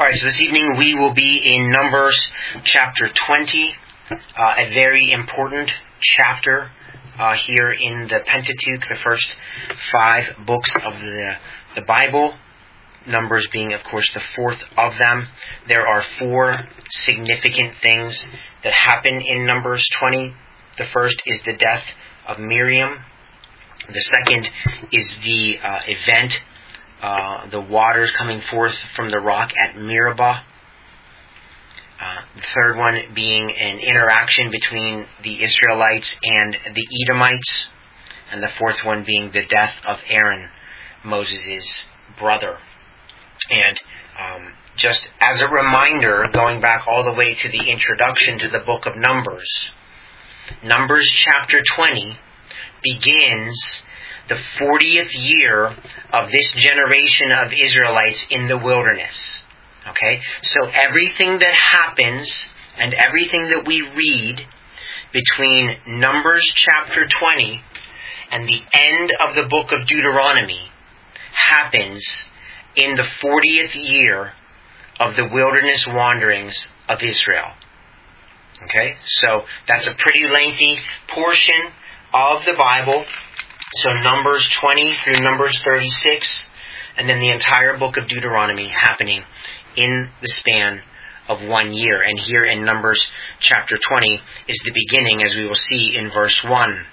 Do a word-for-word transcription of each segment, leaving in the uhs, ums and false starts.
Alright, so this evening we will be in Numbers chapter twenty, uh, a very important chapter uh, here in the Pentateuch, the first five books of the, the Bible. Numbers being, of course, the fourth of them. There are four significant things that happen in Numbers twenty. The first is the death of Miriam. The second is the uh, event, uh, the waters coming forth from the rock at Meribah. Uh, the third one being an interaction between the Israelites and the Edomites. And the fourth one being the death of Aaron, Moses' brother. And um, just as a reminder, going back all the way to the introduction to the book of Numbers, Numbers chapter twenty begins the fortieth year of this generation of Israelites in the wilderness. Okay? So everything that happens and everything that we read between Numbers chapter twenty and the end of the book of Deuteronomy happens in the fortieth year of the wilderness wanderings of Israel. Okay? So that's a pretty lengthy portion of the Bible. So Numbers twenty through Numbers thirty-six, and then the entire book of Deuteronomy happening in the span of one year. And here in Numbers chapter twenty is the beginning, as we will see in verse one.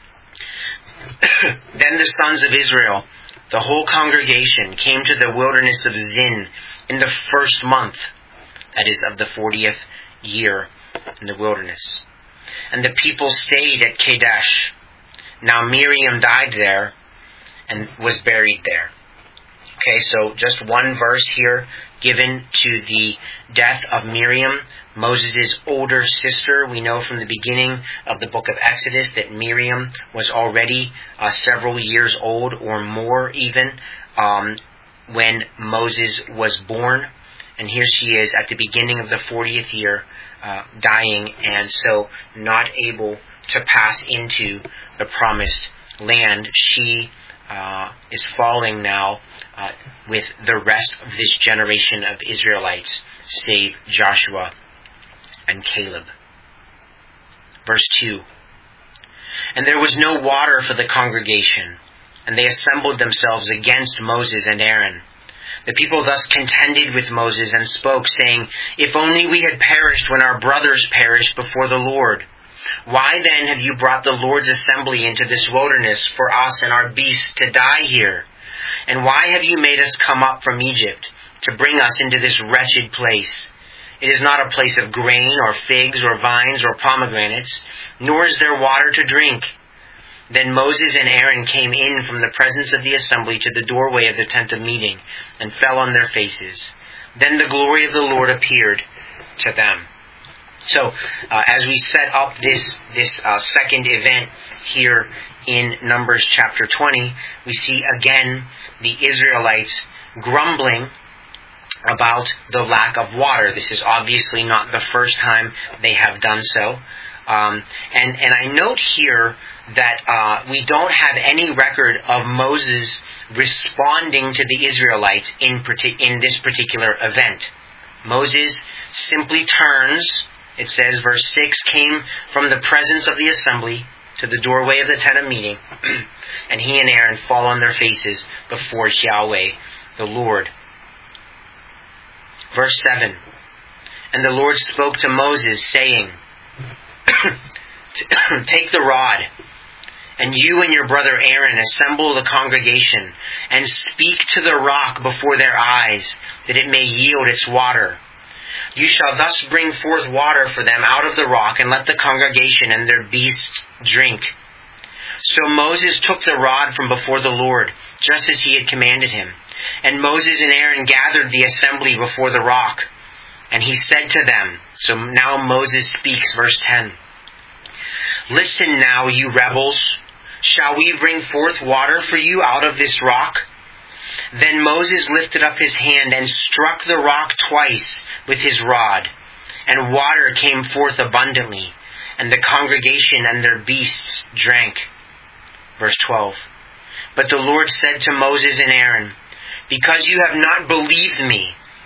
Then the sons of Israel, the whole congregation, came to the wilderness of Zin in the first month, that is, of the fortieth year in the wilderness. And the people stayed at Kadesh. Now Miriam died there and was buried there. Okay, so just one verse here given to the death of Miriam, Moses' older sister. We know from the beginning of the book of Exodus that Miriam was already uh, several years old or more even um, when Moses was born. And here she is at the beginning of the fortieth year, uh, dying, and so not able to pass into the promised land. She uh, is falling now uh, with the rest of this generation of Israelites, save Joshua and Caleb. Verse two. And there was no water for the congregation, and they assembled themselves against Moses and Aaron. The people thus contended with Moses and spoke, saying, If only we had perished when our brothers perished before the Lord. Why then have you brought the Lord's assembly into this wilderness for us and our beasts to die here? And why have you made us come up from Egypt to bring us into this wretched place? It is not a place of grain or figs or vines or pomegranates, nor is there water to drink. Then Moses and Aaron came in from the presence of the assembly to the doorway of the tent of meeting and fell on their faces. Then the glory of the Lord appeared to them. So, uh, as we set up this this uh, second event here in Numbers chapter twenty, we see again the Israelites grumbling about the lack of water. This is obviously not the first time they have done so. Um, and, and I note here that uh, we don't have any record of Moses responding to the Israelites in, partic- in this particular event. Moses simply turns, it says, verse six, came from the presence of the assembly to the doorway of the tent of meeting, and he and Aaron fall on their faces before Yahweh, the Lord. Verse seven, And the Lord spoke to Moses, saying, Take the rod, and you and your brother Aaron assemble the congregation, and speak to the rock before their eyes, that it may yield its water. You shall thus bring forth water for them out of the rock, and let the congregation and their beasts drink. So Moses took the rod from before the Lord, just as he had commanded him. And Moses and Aaron gathered the assembly before the rock. And he said to them, so now Moses speaks, verse ten. Listen now, you rebels. Shall we bring forth water for you out of this rock? Then Moses lifted up his hand and struck the rock twice with his rod. And water came forth abundantly. And the congregation and their beasts drank. Verse twelve. But the Lord said to Moses and Aaron, Because you have not believed me,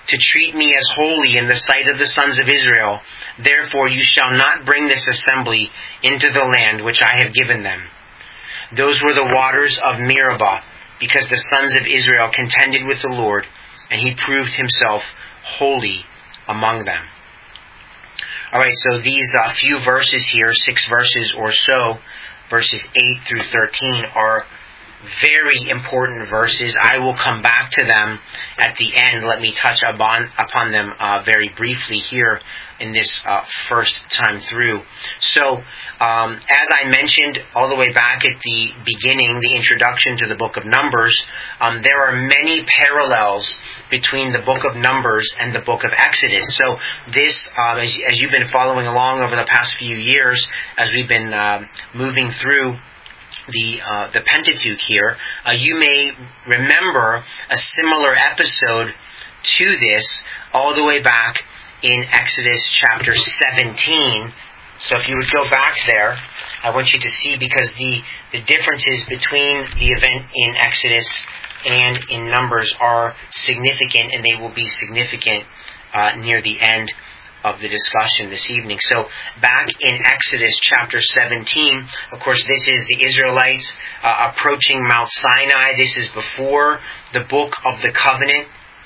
to treat me as holy in the sight of the sons of Israel. Therefore you shall not bring this assembly into the land which I have given them. Those were the waters of Meribah, because the sons of Israel contended with the Lord, and he proved himself holy among them. Alright, so these uh, few verses here, six verses or so, verses eight through thirteen, are very important verses. I will come back to them at the end. Let me touch upon, upon them uh, very briefly here in this uh, first time through. So, um, as I mentioned all the way back at the beginning, the introduction to the book of Numbers, um, there are many parallels between the book of Numbers and the book of Exodus. So this, uh, as, as you've been following along over the past few years, as we've been uh, moving through the uh, the Pentateuch here, uh, you may remember a similar episode to this all the way back in Exodus chapter seventeen. So if you would go back there, I want you to see, because the, the differences between the event in Exodus and in Numbers are significant, and they will be significant uh, near the end of the discussion this evening. So back in Exodus chapter seventeen, of course this is the Israelites uh, approaching Mount Sinai. This is before the book of the covenant.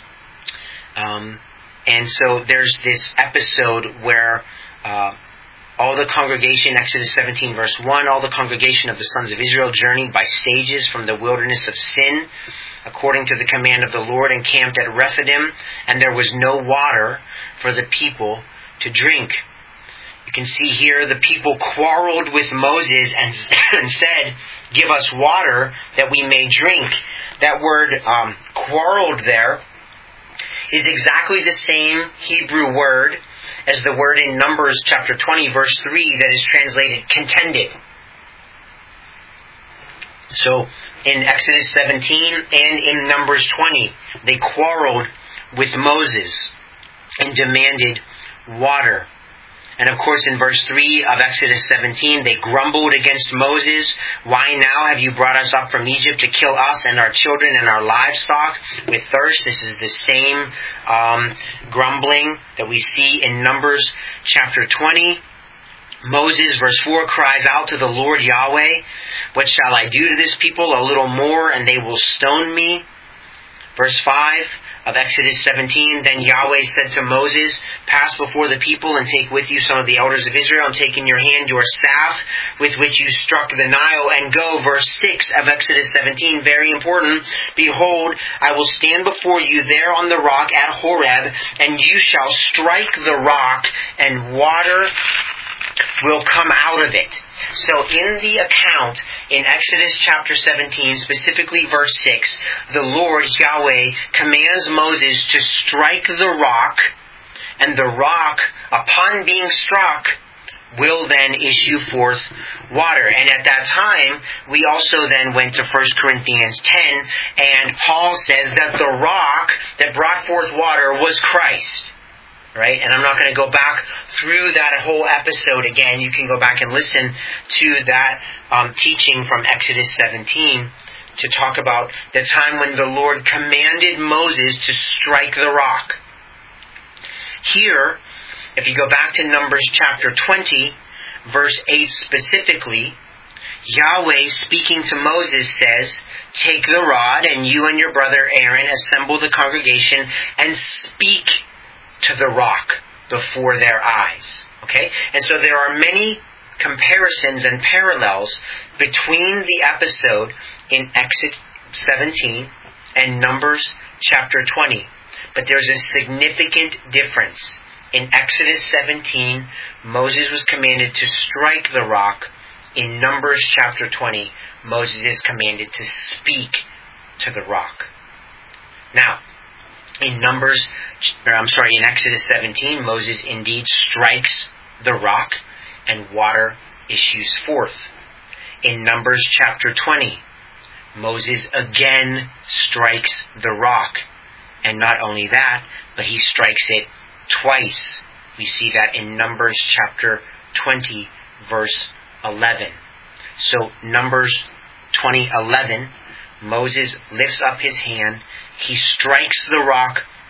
Um, and so there's this episode where uh, all the congregation, Exodus seventeen verse one, all the congregation of the sons of Israel journeyed by stages from the wilderness of Sin, according to the command of the Lord, and camped at Rephidim, and there was no water for the people to drink. You can see here the people quarreled with Moses and, and said, "Give us water that we may drink." That word um, quarreled there is exactly the same Hebrew word as the word in Numbers chapter twenty verse three that is translated contended. So in Exodus seventeen and in Numbers twenty, they quarreled with Moses and demanded water. And of course in verse three of Exodus seventeen, they grumbled against Moses. "Why now have you brought us up from Egypt to kill us and our children and our livestock with thirst?" This is the same um, grumbling that we see in Numbers chapter twenty. Moses, verse four, cries out to the Lord Yahweh, "What shall I do to this people? A little more and they will stone me." Verse five of Exodus seventeen, then Yahweh said to Moses, "Pass before the people and take with you some of the elders of Israel, and take in your hand your staff with which you struck the Nile, and go." Verse six of Exodus seventeen, very important. "Behold, I will stand before you there on the rock at Horeb, and you shall strike the rock, and water will come out of it." So in the account in Exodus chapter seventeen, specifically verse six, the Lord Yahweh commands Moses to strike the rock, and the rock, upon being struck, will then issue forth water. And at that time, we also then went to First Corinthians ten, and Paul says that the rock that brought forth water was Christ. Right? And I'm not going to go back through that whole episode again. You can go back and listen to that um, teaching from Exodus seventeen to talk about the time when the Lord commanded Moses to strike the rock. Here, if you go back to Numbers chapter twenty, verse eight specifically, Yahweh speaking to Moses says, "Take the rod, and you and your brother Aaron assemble the congregation and speak to the rock before their eyes." Okay? And so there are many comparisons and parallels between the episode in Exodus seventeen and Numbers chapter twenty. But there's a significant difference. In Exodus seventeen, Moses was commanded to strike the rock. In Numbers chapter twenty, Moses is commanded to speak to the rock. Now, in Numbers, or I'm sorry, in Exodus seventeen, Moses indeed strikes the rock and water issues forth. In Numbers chapter twenty, Moses again strikes the rock. And not only that, but he strikes it twice. We see that in Numbers chapter twenty, verse eleven. So Numbers twenty eleven, Moses lifts up his hand, he strikes the rock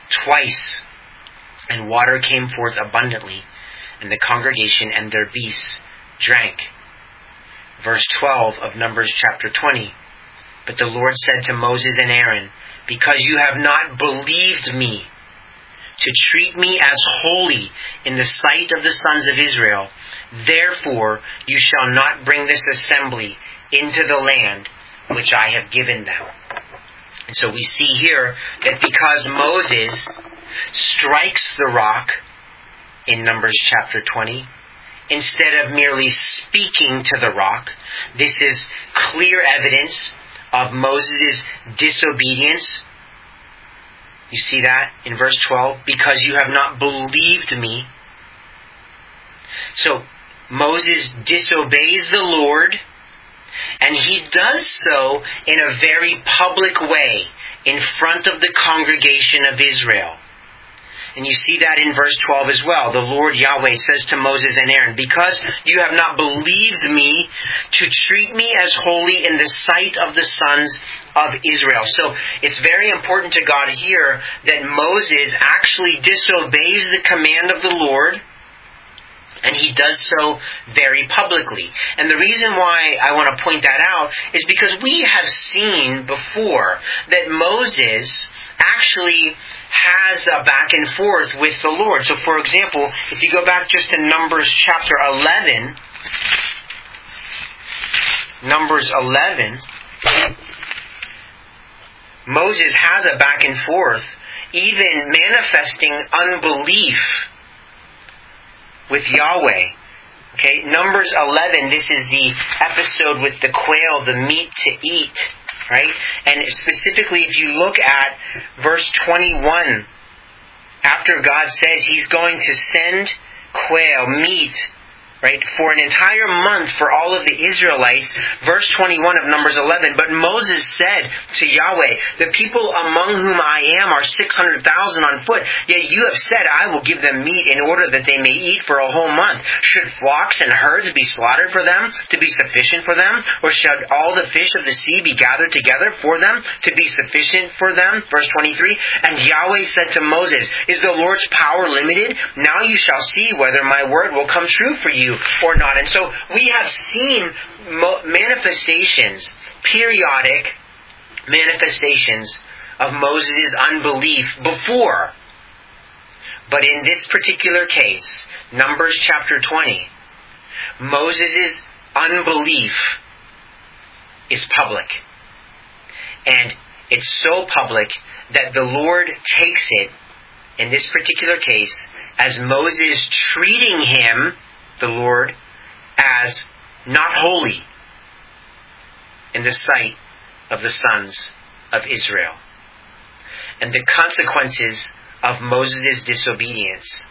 twice, and water came forth abundantly, and the congregation and their beasts drank. Verse twelve of Numbers chapter twenty. But the Lord said to Moses and Aaron, because you have not believed me, to treat me as holy in the sight of the sons of Israel, therefore you shall not bring this assembly into the land which I have given them. And so we see here that because Moses strikes the rock in Numbers chapter twenty, instead of merely speaking to the rock, this is clear evidence of Moses' disobedience. You see that in verse twelve? Because you have not believed me. So Moses disobeys the Lord, and he does so in a very public way in front of the congregation of Israel. And you see that in verse twelve as well. The Lord Yahweh says to Moses and Aaron, because you have not believed me to treat me as holy in the sight of the sons of Israel. So it's very important to God here that Moses actually disobeys the command of the Lord, and he does so very publicly. And the reason why I want to point that out is because we have seen before that Moses actually has a back and forth with the Lord. So for example, if you go back just to Numbers chapter eleven, Numbers eleven, Moses has a back and forth, even manifesting unbelief with Yahweh. Okay, Numbers eleven, this is the episode with the quail, the meat to eat. Right? And specifically, if you look at verse twenty-one, after God says He's going to send quail, meat, right, for an entire month for all of the Israelites, verse twenty-one of Numbers eleven, but Moses said to Yahweh, the people among whom I am are six hundred thousand on foot, yet you have said, I will give them meat in order that they may eat for a whole month. Should flocks and herds be slaughtered for them to be sufficient for them? Or should all the fish of the sea be gathered together for them to be sufficient for them? Verse twenty-three, and Yahweh said to Moses, is the Lord's power limited? Now you shall see whether my word will come true for you or not. And so we have seen manifestations, periodic manifestations of Moses' unbelief before. But in this particular case, Numbers chapter twenty, Moses' unbelief is public. And it's so public that the Lord takes it, in this particular case, as Moses treating him, the Lord, as not holy in the sight of the sons of Israel. And the consequences of Moses' disobedience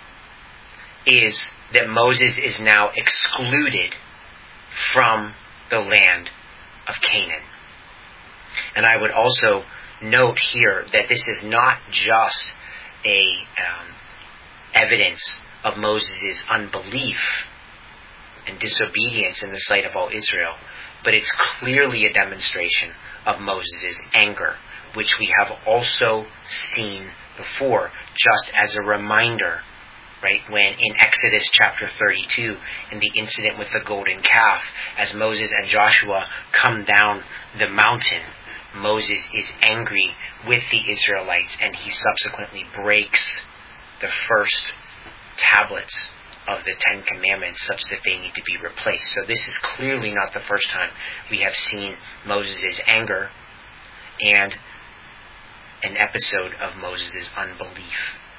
is that Moses is now excluded from the land of Canaan. And I would also note here that this is not just a um, evidence of Moses' unbelief and disobedience in the sight of all Israel, but it's clearly a demonstration of Moses' anger, which we have also seen before, just as a reminder, right, when in Exodus chapter thirty-two, in the incident with the golden calf, as Moses and Joshua come down the mountain, Moses is angry with the Israelites, and he subsequently breaks the first tablets of the Ten Commandments such that they need to be replaced. So this is clearly not the first time we have seen Moses' anger and an episode of Moses' unbelief.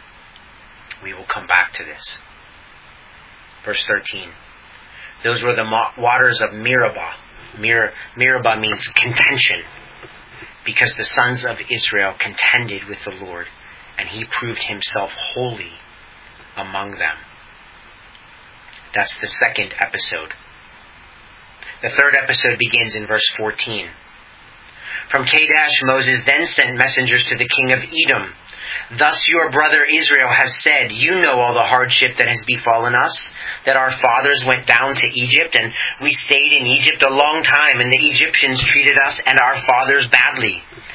We will come back to this. Verse thirteen. Those were the waters of Meribah. Mer- Meribah means contention, because the sons of Israel contended with the Lord, and he proved himself holy among them. That's the second episode. The third episode begins in verse fourteen. From Kadesh, Moses then sent messengers to the king of Edom. Thus your brother Israel has said, you know all the hardship that has befallen us, that our fathers went down to Egypt, and we stayed in Egypt a long time, and the Egyptians treated us and our fathers badly.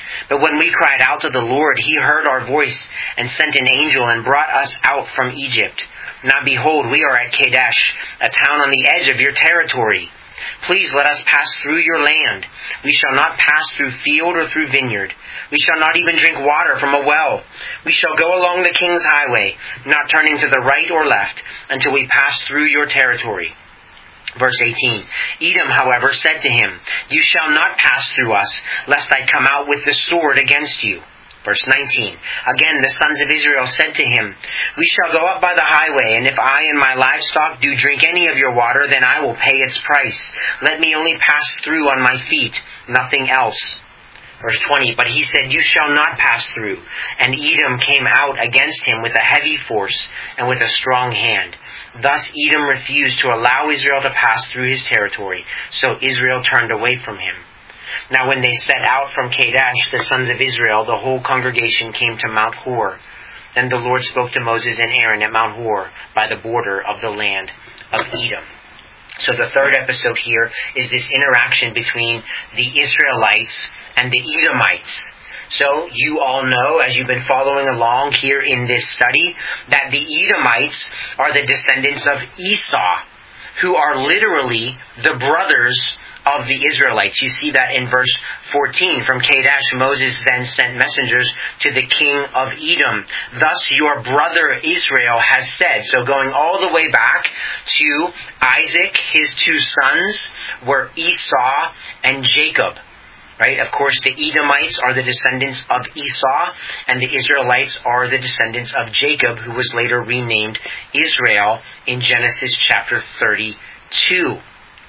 But when we cried out to the Lord, He heard our voice and sent an angel and brought us out from Egypt. Now behold, we are at Kadesh, a town on the edge of your territory. Please let us pass through your land. We shall not pass through field or through vineyard. We shall not even drink water from a well. We shall go along the king's highway, not turning to the right or left, until we pass through your territory. Verse eighteen, Edom, however, said to him, You shall not pass through us, lest I come out with the sword against you. Verse nineteen, Again the sons of Israel said to him, We shall go up by the highway, and if I and my livestock do drink any of your water, then I will pay its price. Let me only pass through on my feet, nothing else. Verse twenty, But he said, You shall not pass through. And Edom came out against him with a heavy force and with a strong hand. Thus Edom refused to allow Israel to pass through his territory. So Israel turned away from him. Now when they set out from Kadesh, the sons of Israel, the whole congregation came to Mount Hor. Then the Lord spoke to Moses and Aaron at Mount Hor by the border of the land of Edom. So the third episode here is this interaction between the Israelites and the Edomites. So you all know, as you've been following along here in this study, that the Edomites are the descendants of Esau, who are literally the brothers of the Israelites. You see that in verse fourteen. From Kadesh, Moses then sent messengers to the king of Edom. Thus your brother Israel has said. So going all the way back to Isaac, his two sons were Esau and Jacob. Right? Of course, the Edomites are the descendants of Esau, and the Israelites are the descendants of Jacob, who was later renamed Israel in Genesis chapter thirty-two.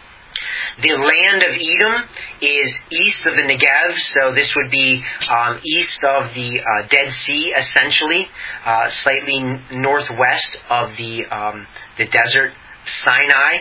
The land of Edom is east of the Negev, so this would be um, east of the uh, Dead Sea, essentially, uh, slightly n- northwest of the um, the desert Sinai.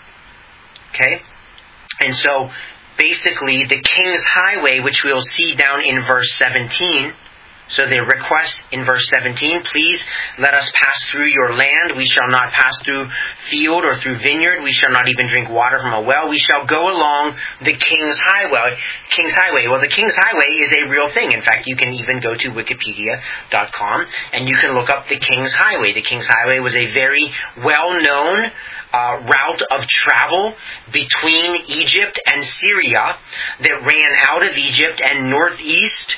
Okay, and so basically the King's Highway, which we'll see down in verse seventeen. So the request in verse seventeen, please let us pass through your land. We shall not pass through field or through vineyard. We shall not even drink water from a well. We shall go along the King's Highway. King's Highway. Well, the King's Highway is a real thing. In fact, you can even go to wikipedia dot com and you can look up the King's Highway. The King's Highway was a very well-known Uh, route of travel between Egypt and Syria that ran out of Egypt and northeast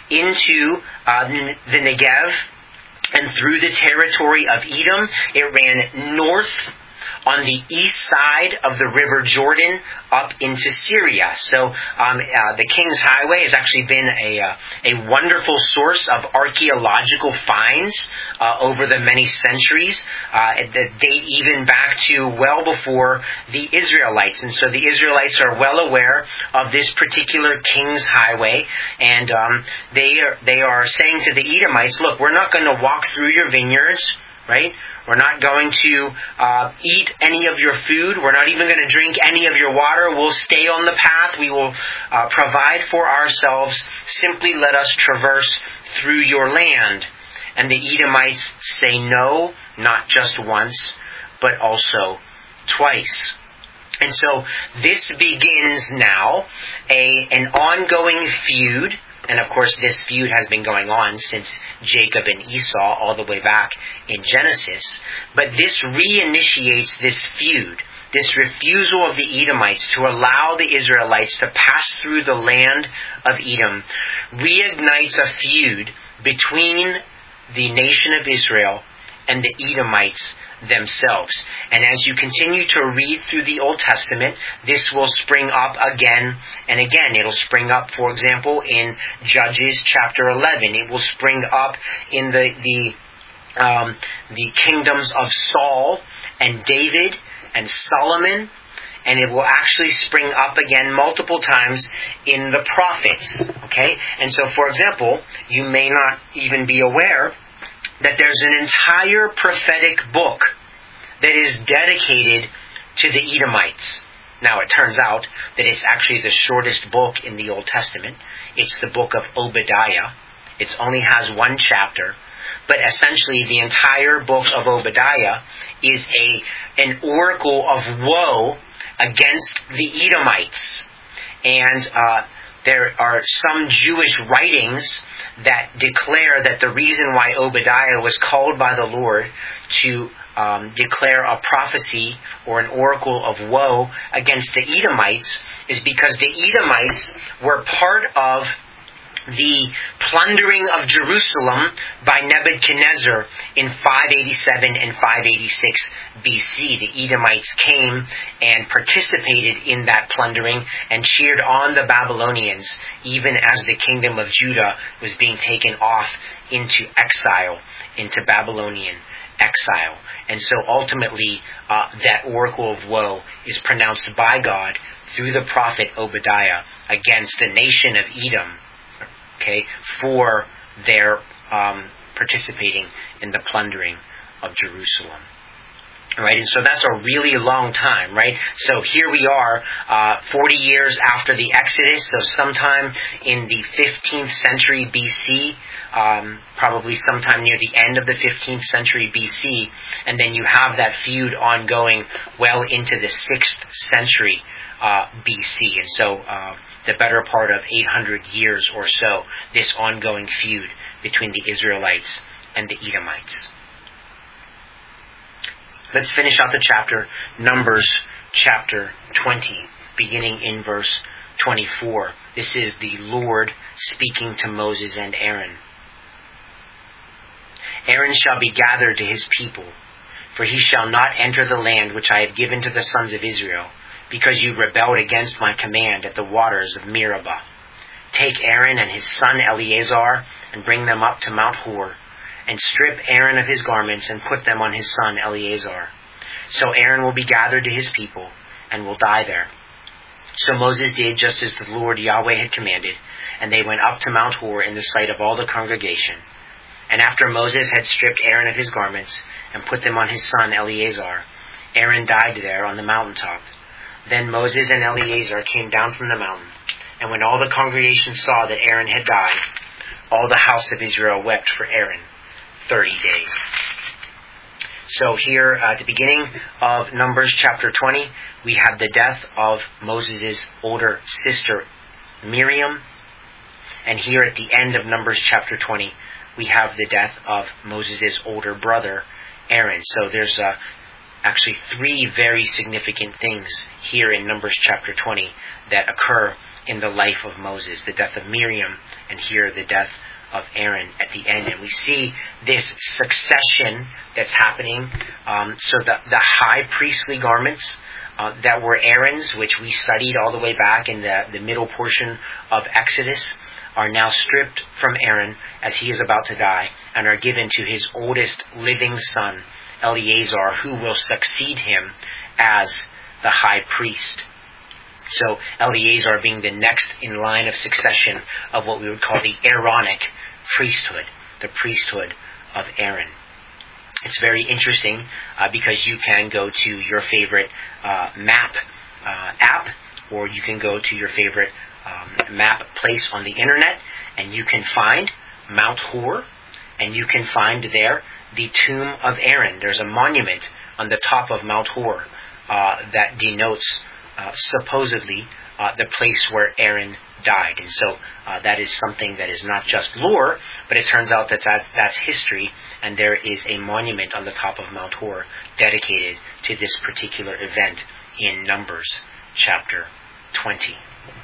into uh, the Negev and through the territory of Edom. It ran north on the east side of the River Jordan up into Syria. So um, uh, the King's Highway has actually been a uh, a wonderful source of archaeological finds uh, over the many centuries uh, that date even back to well before the Israelites. And so the Israelites are well aware of this particular King's Highway, and um, they are, they are saying to the Edomites, look, we're not going to walk through your vineyards, right? We're not going to uh, eat any of your food. We're not even going to drink any of your water. We'll stay on the path. We will uh, provide for ourselves. Simply let us traverse through your land. And the Edomites say no, not just once, but also twice. And so this begins now a an ongoing feud. And of course, this feud has been going on since Jacob and Esau all the way back in Genesis. But this reinitiates this feud, this refusal of the Edomites to allow the Israelites to pass through the land of Edom, reignites a feud between the nation of Israel and the Edomites themselves. And as you continue to read through the Old Testament, this will spring up again and again. It'll spring up, for example, in Judges chapter eleven. It will spring up in the the um, the kingdoms of Saul and David and Solomon. And it will actually spring up again multiple times in the prophets. Okay? And so, for example, you may not even be aware that there's an entire prophetic book that is dedicated to the Edomites. Now, it turns out that it's actually the shortest book in the Old Testament. It's the book of Obadiah. It only has one chapter. But essentially, the entire book of Obadiah is a an oracle of woe against the Edomites. And uh, there are some Jewish writings that declare that the reason why Obadiah was called by the Lord to um, declare a prophecy or an oracle of woe against the Edomites is because the Edomites were part of the plundering of Jerusalem by Nebuchadnezzar in five eighty-seven and five eighty-six B C. The Edomites came and participated in that plundering and cheered on the Babylonians, even as the kingdom of Judah was being taken off into exile, into Babylonian exile. And so ultimately, uh, that oracle of woe is pronounced by God through the prophet Obadiah against the nation of Edom, okay, for their um, participating in the plundering of Jerusalem. Right, and so that's a really long time, right? So here we are, uh, forty years after the Exodus, so sometime in the fifteenth century B C, um, probably sometime near the end of the fifteenth century B C, and then you have that feud ongoing well into the sixth century uh, B C, and so uh, the better part of eight hundred years or so, this ongoing feud between the Israelites and the Edomites. Let's finish out the chapter, Numbers chapter twenty, beginning in verse twenty-four. This is the Lord speaking to Moses and Aaron. Aaron shall be gathered to his people, for he shall not enter the land which I have given to the sons of Israel, because you rebelled against my command at the waters of Meribah. Take Aaron and his son Eleazar, and bring them up to Mount Hor, and strip Aaron of his garments, and put them on his son Eleazar. So Aaron will be gathered to his people, and will die there. So Moses did just as the Lord Yahweh had commanded, and they went up to Mount Hor in the sight of all the congregation. And after Moses had stripped Aaron of his garments, and put them on his son Eleazar, Aaron died there on the mountaintop. Then Moses and Eleazar came down from the mountain, and when all the congregation saw that Aaron had died, all the house of Israel wept for Aaron thirty days. So here at the beginning of Numbers chapter twenty, we have the death of Moses' older sister Miriam. And here at the end of Numbers chapter twenty, we have the death of Moses' older brother Aaron. So there's uh, actually three very significant things here in Numbers chapter twenty that occur in the life of Moses. The death of Miriam, and here the death of Aaron at the end. And we see this succession that's happening. Um, so the, the high priestly garments uh, that were Aaron's, which we studied all the way back in the, the middle portion of Exodus, are now stripped from Aaron as he is about to die, and are given to his oldest living son, Eleazar, who will succeed him as the high priest. So Eleazar being the next in line of succession of what we would call the Aaronic priesthood, the priesthood of Aaron. It's very interesting uh, because you can go to your favorite uh, map uh, app, or you can go to your favorite um, map place on the internet, and you can find Mount Hor, and you can find there the tomb of Aaron. There's a monument on the top of Mount Hor uh, that denotes Uh, supposedly uh, the place where Aaron died. And so uh, that is something that is not just lore, but it turns out that that's, that's history, and there is a monument on the top of Mount Hor dedicated to this particular event in Numbers chapter twenty.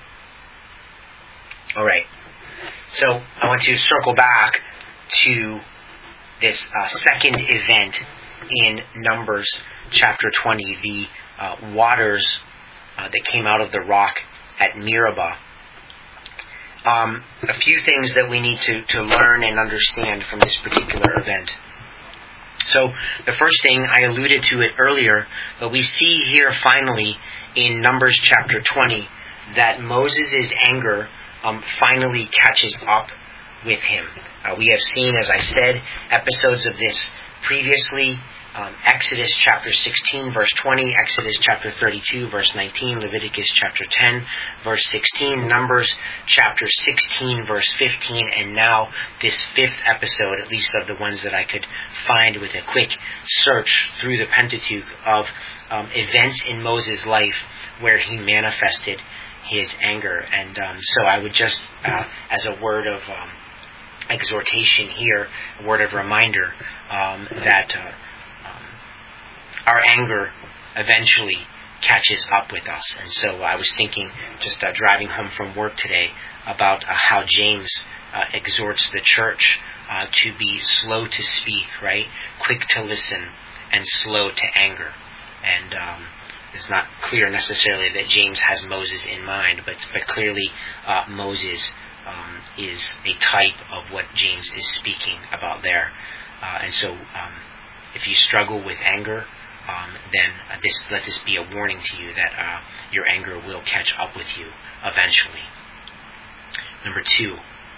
Alright, so I want to circle back to this uh, second event in Numbers chapter twenty, the uh, waters Uh, that came out of the rock at Meribah. Um, a few things that we need to, to learn and understand from this particular event. So the first thing, I alluded to it earlier, but we see here finally in Numbers chapter twenty that Moses' anger um, finally catches up with him. Uh, we have seen, as I said, episodes of this previously. Um, Exodus chapter sixteen, verse twenty, Exodus chapter thirty-two, verse nineteen, Leviticus chapter ten, verse sixteen, Numbers chapter sixteen, verse fifteen, and now this fifth episode, at least of the ones that I could find with a quick search through the Pentateuch, of um, events in Moses' life where he manifested his anger. And um, so I would just, uh, as a word of um, exhortation here, a word of reminder um, that uh, um, our anger eventually catches up with us. And so I was thinking, just uh, driving home from work today, about uh, how James uh, exhorts the church uh, to be slow to speak, right? Quick to listen and slow to anger. And um, it's not clear necessarily that James has Moses in mind, but, but clearly uh, Moses um, is a type of what James is speaking about there. Uh, and so um, if you struggle with anger, Um, then uh, this, let this be a warning to you that uh, your anger will catch up with you eventually. Number two,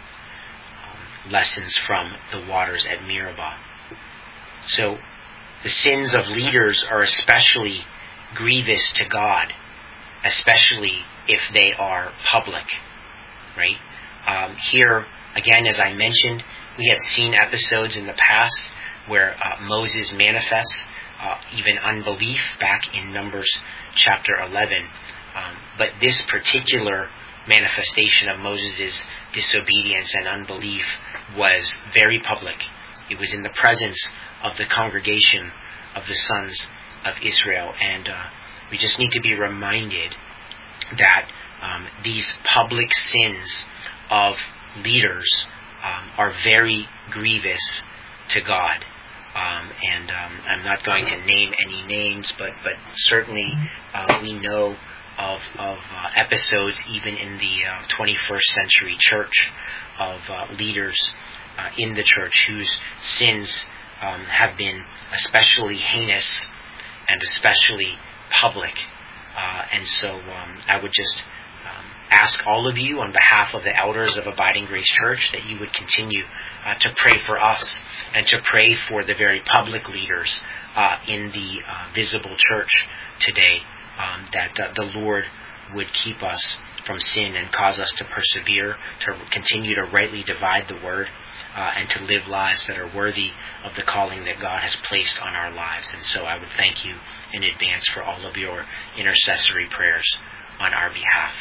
um, lessons from the waters at Meribah. So, the sins of leaders are especially grievous to God, especially if they are public, right? Um, here, again, as I mentioned, we have seen episodes in the past where uh, Moses manifests Uh, even unbelief back in Numbers chapter eleven. Um, but this particular manifestation of Moses' disobedience and unbelief was very public. It was in the presence of the congregation of the sons of Israel. And uh, we just need to be reminded that um, these public sins of leaders um, are very grievous to God. Um, and um, I'm not going to name any names, but but certainly uh, we know of of uh, episodes even in the uh, twenty-first century church of uh, leaders uh, in the church whose sins um, have been especially heinous and especially public. Uh, and so um, I would just um, ask all of you on behalf of the elders of Abiding Grace Church that you would continue uh, to pray for us and to pray for the very public leaders uh, in the uh, visible church today, um, that uh, the Lord would keep us from sin and cause us to persevere, to continue to rightly divide the word, uh, and to live lives that are worthy of the calling that God has placed on our lives. And so I would thank you in advance for all of your intercessory prayers on our behalf.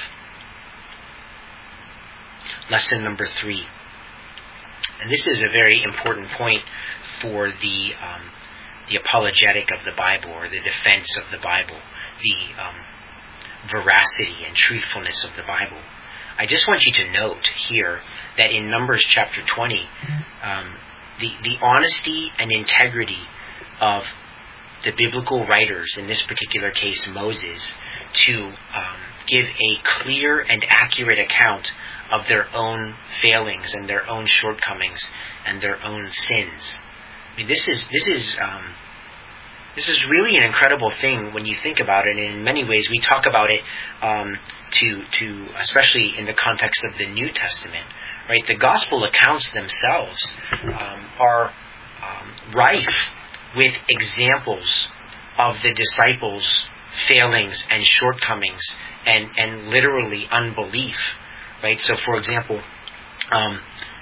Lesson number three. And this is a very important point for the um, the apologetic of the Bible, or the defense of the Bible, the um, veracity and truthfulness of the Bible. I just want you to note here that in Numbers chapter twenty, um, the, the honesty and integrity of the biblical writers, in this particular case Moses, to um, give a clear and accurate account of their own failings and their own shortcomings and their own sins. I mean, this is this is um, this is really an incredible thing when you think about it. And in many ways, we talk about it um, to to especially in the context of the New Testament, right? The gospel accounts themselves um, are um, rife with examples of the disciples' failings and shortcomings and and literally unbelief. Right. So, for example, um,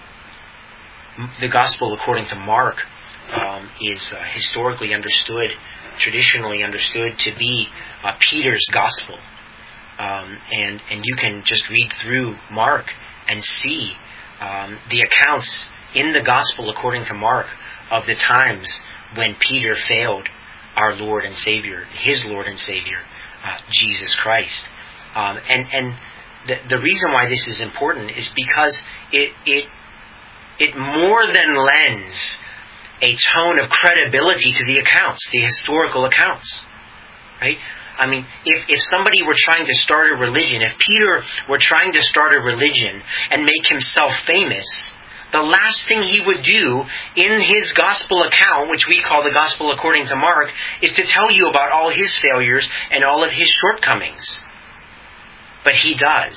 the gospel according to Mark um, is uh, historically understood, traditionally understood to be uh, Peter's gospel, um, and and you can just read through Mark and see um, the accounts in the gospel according to Mark of the times when Peter failed our Lord and Savior, his Lord and Savior, uh, Jesus Christ, um, and and. The, the reason why this is important is because it it it more than lends a tone of credibility to the accounts, the historical accounts, right? I mean, if, if somebody were trying to start a religion, if Peter were trying to start a religion and make himself famous, the last thing he would do in his gospel account, which we call the gospel according to Mark, is to tell you about all his failures and all of his shortcomings. But he does.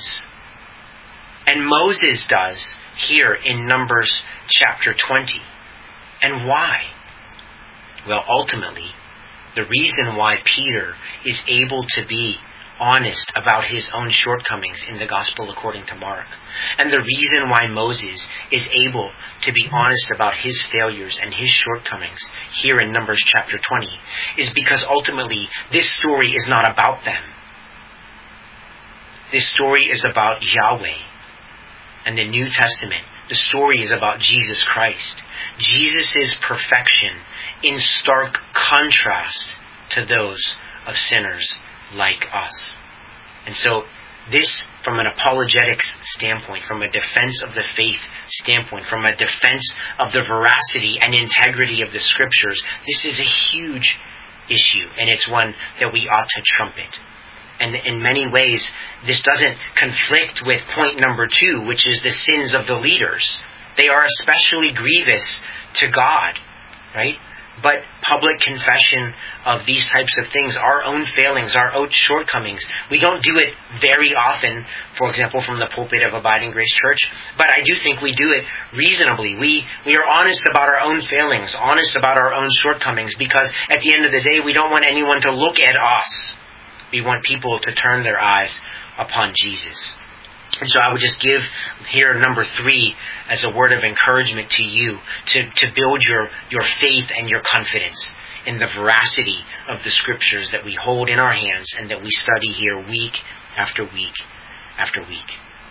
And Moses does here in Numbers chapter twenty. And why? Well, ultimately, the reason why Peter is able to be honest about his own shortcomings in the gospel according to Mark, and the reason why Moses is able to be honest about his failures and his shortcomings here in Numbers chapter twenty, is because ultimately this story is not about them. this story is about Yahweh. And the New Testament, the story is about Jesus Christ. Jesus' perfection in stark contrast to those of sinners like us. And so this, from an apologetics standpoint, from a defense of the faith standpoint, from a defense of the veracity and integrity of the Scriptures, this is a huge issue, and it's one that we ought to trumpet. And in many ways, this doesn't conflict with point number two, which is the sins of the leaders. They are especially grievous to God, right? But public confession of these types of things, our own failings, our own shortcomings, we don't do it very often, for example, from the pulpit of Abiding Grace Church, but I do think we do it reasonably. We we are honest about our own failings, honest about our own shortcomings, because at the end of the day, we don't want anyone to look at us. We want people to turn their eyes upon Jesus. And so I would just give here number three as a word of encouragement to you to, to build your, your faith and your confidence in the veracity of the Scriptures that we hold in our hands and that we study here week after week after week.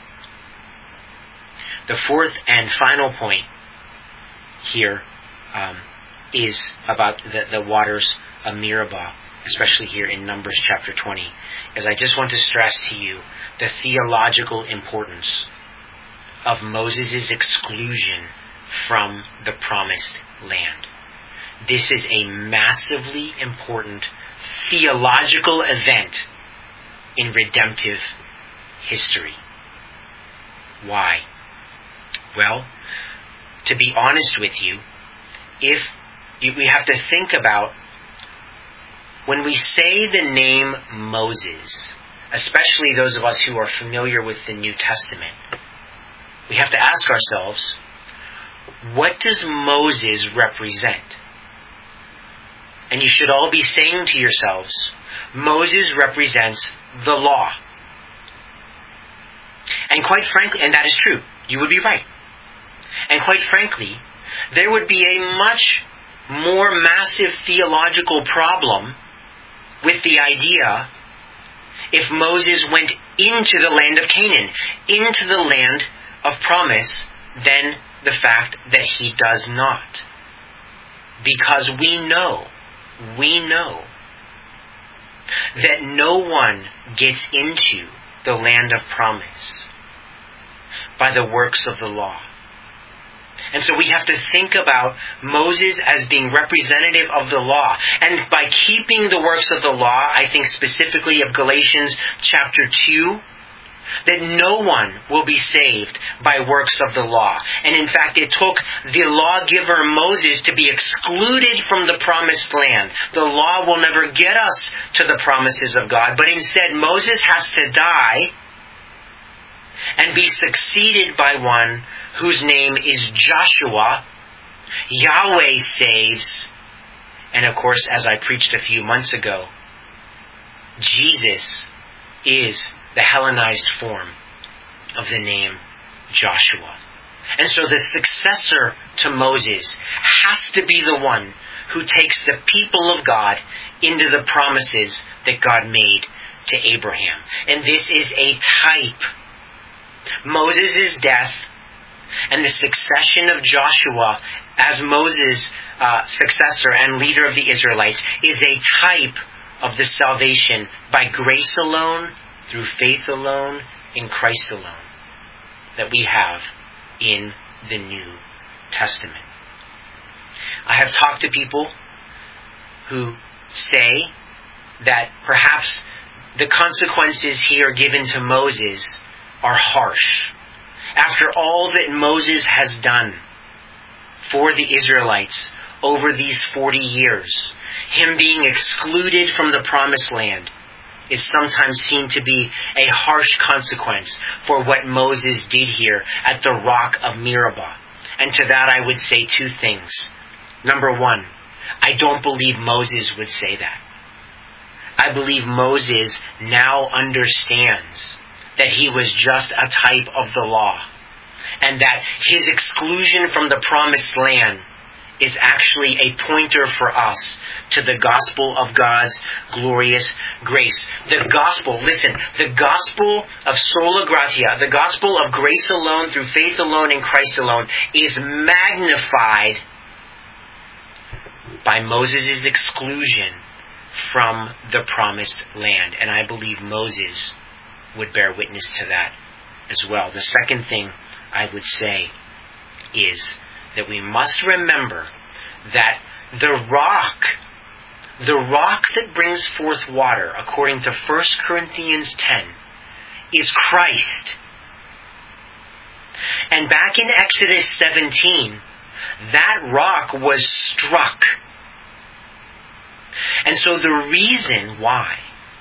The fourth and final point here um, is about the, the waters of Meribah, especially here in Numbers chapter twenty, as I just want to stress to you the theological importance of Moses' exclusion from the promised land. This is a massively important theological event in redemptive history. Why? Well, to be honest with you, if we have to think about when we say the name Moses, especially those of us who are familiar with the New Testament, we have to ask ourselves, what does Moses represent? And you should all be saying to yourselves, Moses represents the law. And quite frankly, and that is true, you would be right. And quite frankly, there would be a much more massive theological problem with the idea if Moses went into the land of Canaan, into the land of promise, than the fact that he does not. Because we know, we know that no one gets into the land of promise by the works of the law. And so we have to think about Moses as being representative of the law. And by keeping the works of the law, I think specifically of Galatians chapter two, that no one will be saved by works of the law. And in fact, it took the lawgiver Moses to be excluded from the promised land. The law will never get us to the promises of God, but instead Moses has to die and be succeeded by one whose name is Joshua. Yahweh saves. And of course, as I preached a few months ago, Jesus is the Hellenized form of the name Joshua. And so the successor to Moses has to be the one who takes the people of God into the promises that God made to Abraham. And this is a type. Moses' death and the succession of Joshua as Moses' uh, successor and leader of the Israelites is a type of the salvation by grace alone, through faith alone, in Christ alone, that we have in the New Testament. I have talked to people who say that perhaps the consequences here given to Moses are harsh. After all that Moses has done for the Israelites over these forty years, him being excluded from the promised land is sometimes seen to be a harsh consequence for what Moses did here at the rock of Meribah. And to that I would say two things. Number one, I don't believe Moses would say that. I believe Moses now understands that he was just a type of the law, and that his exclusion from the promised land is actually a pointer for us to the gospel of God's glorious grace. The gospel, listen, the gospel of sola gratia, the gospel of grace alone, through faith alone, in Christ alone, is magnified by Moses' exclusion from the promised land. And I believe Moses would bear witness to that as well. The second thing I would say is that we must remember that the rock, the rock that brings forth water, according to First Corinthians ten, is Christ. And back in Exodus seventeen, that rock was struck. And so the reason why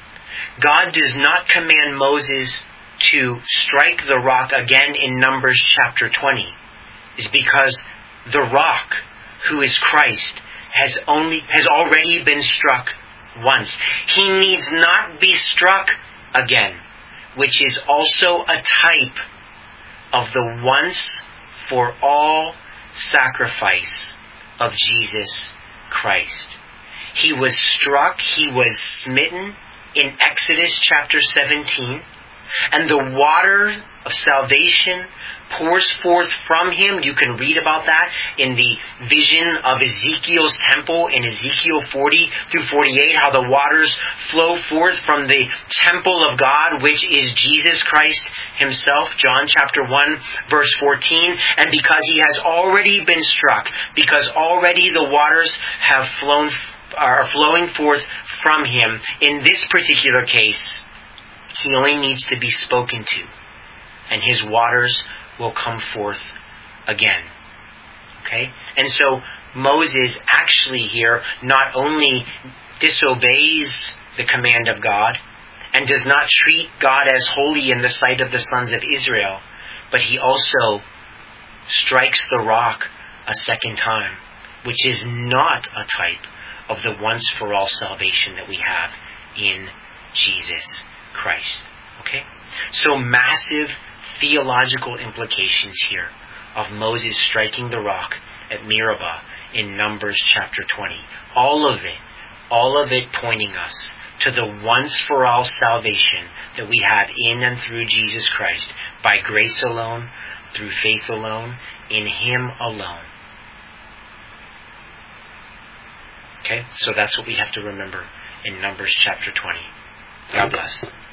God does not command Moses to strike the rock again in Numbers chapter twenty is because the rock, who is Christ, has only has already been struck once. He needs not be struck again, which is also a type of the once for all sacrifice of Jesus Christ. He was struck, he was smitten in Exodus chapter seventeen, and the water of salvation pours forth from him. You can read about that in the vision of Ezekiel's temple in Ezekiel forty through forty-eight, how the waters flow forth from the temple of God, which is Jesus Christ himself, John chapter one, verse fourteen. And because he has already been struck, because already the waters have flown, are flowing forth from him, in this particular case, he only needs to be spoken to, and his waters will come forth again. Okay? And so Moses actually here not only disobeys the command of God and does not treat God as holy in the sight of the sons of Israel, but he also strikes the rock a second time, which is not a type of the once-for-all salvation that we have in Jesus Christ. Okay? So massive theological implications here of Moses striking the rock at Meribah in Numbers chapter twenty. All of it, all of it pointing us to the once-for-all salvation that we have in and through Jesus Christ, by grace alone, through faith alone, in Him alone. Okay, so that's what we have to remember in Numbers chapter twenty. God bless.